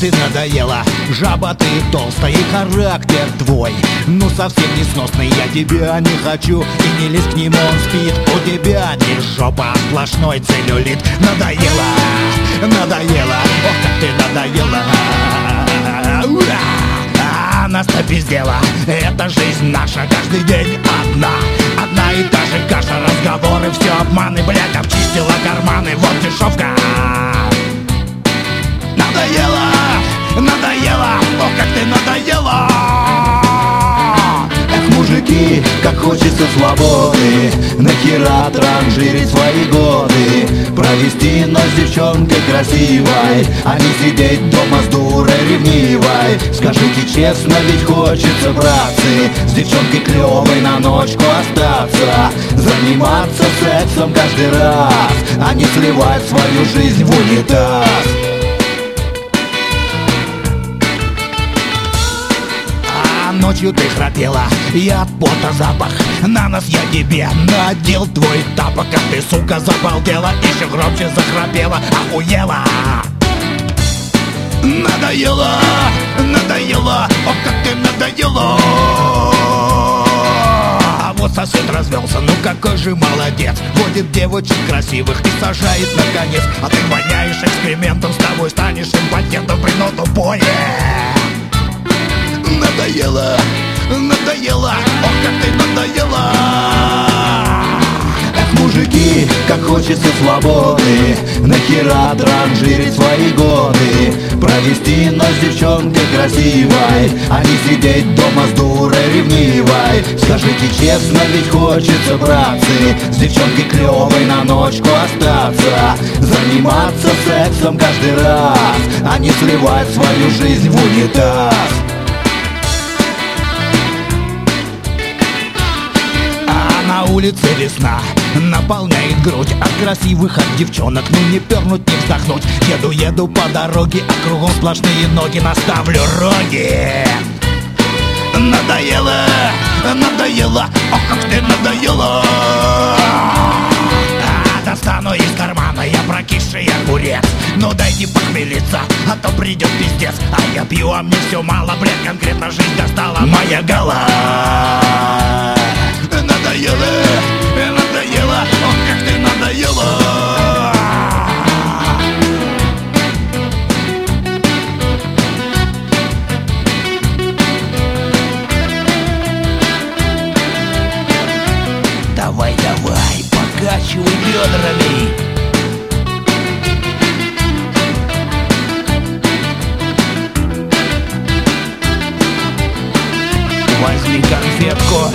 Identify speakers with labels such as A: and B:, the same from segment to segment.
A: ты надоела, жаба ты толстая, и характер твой ну совсем несносный. Я тебя не хочу, и не лезь к нему, он спит. У тебя не жопа, а сплошной целлюлит. Надоела, надоела, ох, как ты надоела. Ура! Нас напиздела, это жизнь наша, каждый день одна и та же каша, разговоры, все обманы, блядь, обчистила карманы, вот дешевка. Надоело, надоело, ох, как ты надоела. Эх, мужики, как хочется свободы, нахера транжирить свои годы, провести ночь с девчонкой красивой, а не сидеть дома с дурой ревнивой. Скажите честно, ведь хочется, братцы, с девчонкой клевой на ночку остаться, заниматься сексом каждый раз, а не сливать свою жизнь в унитаз. Ночью ты храпела, и от пота запах, на нос я тебе надел твой тапок, а ты, сука, забалдела, еще громче захрапела, охуела. Надоело, надоело, ох, как ты надоела. А вот сосед развелся, ну какой же молодец, водит девочек красивых и сажает наконец. А ты воняешь экскрементом, с тобой станешь импотентом, бревно тупое. Надоело, надоело, ох, как ты надоела. Эх, мужики, как хочется свободы, нахера транжирить свои годы, провести ночь с девчонкой красивой, а не сидеть дома с дурой ревнивой. Скажите честно, ведь хочется, братцы, с девчонкой клевой на ночку остаться, заниматься сексом каждый раз, а не сливать свою жизнь в унитаз. На улице весна наполняет грудь от красивых, от девчонок, ну не пернуть, не вздохнуть. Еду по дороге, а кругом сплошные ноги, наставлю роги. Надоело, надоело, ох, как ты надоела. Достану из кармана я прокисший огурец, ну дайте похмелиться, а то придет пиздец. А я пью, а мне все мало, блядь, конкретно жизнь достала моя голова. Надоело, надоело, ох, как ты надоела. Давай, давай, покачивай бедрами. Возьми конфетку.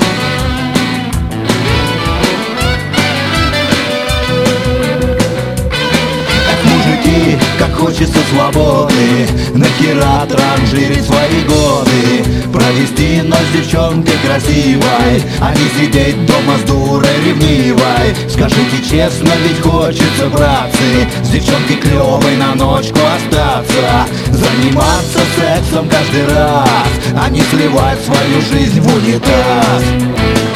A: Как хочется свободы, нахера транжирить свои годы, провести ночь с девчонкой красивой, а не сидеть дома с дурой ревнивой. Скажите честно, ведь хочется, братцы, с девчонкой клевой на ночку остаться, заниматься сексом каждый раз, а не сливать свою жизнь в унитаз.